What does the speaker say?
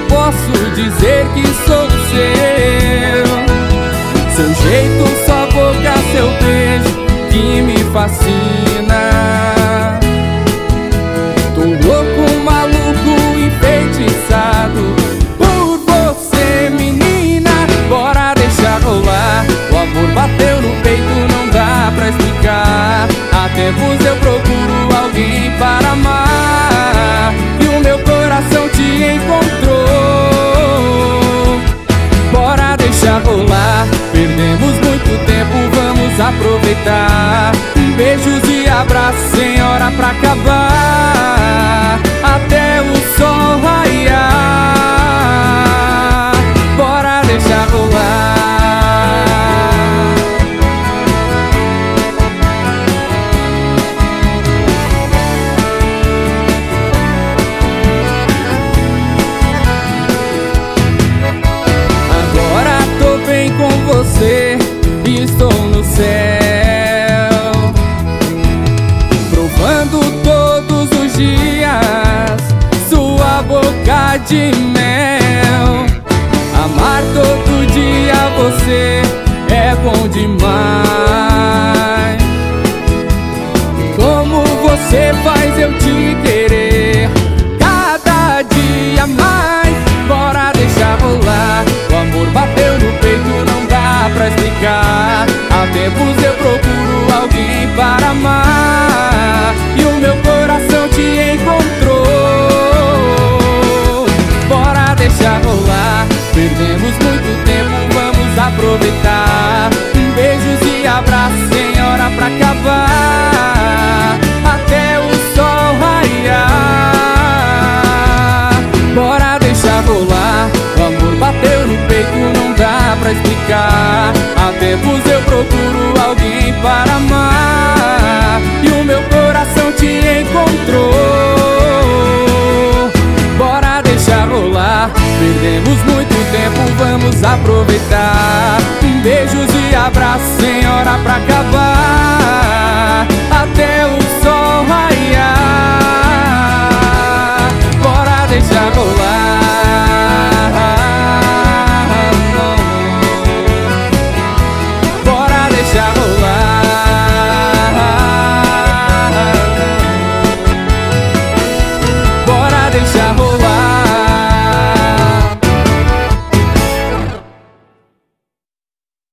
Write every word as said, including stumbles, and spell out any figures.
posso dizer que sou seu. Seu jeito, sua boca, seu beijo que me fascina. Tô louco, maluco, enfeitiçado por você, menina. Bora deixar rolar. O amor bateu no peito, não dá pra explicar. Há tempos eu procuro alguém para amar e o meu coração te encontrou. Bora deixar rolar. Perdemos muito tempo, vamos aproveitar. Beijos e abraços sem hora pra acabar, até o sol raiar. Bora deixar rolar. Com você estou no céu, provando todos os dias sua boca de mel. Amar todo dia você é bom demais. Como você faz eu te querer cada dia mais. Bora deixar rolar. O amor bateu no peito, não dá pra explicar. Há tempos eu procuro alguém para amar e o meu coração te encontrou. Bora deixar rolar. Perdemos muito tempo, vamos aproveitar. Beijos e abraços sem hora pra acabar, até o sol raiar. Bora deixar rolar. O amor bateu no peito, não dá pra explicar. Há tempos eu procuro alguém para amar e o meu coração te encontrou. Bora deixar rolar. Perdemos muito tempo, vamos aproveitar. Beijos e abraços sem hora pra cá.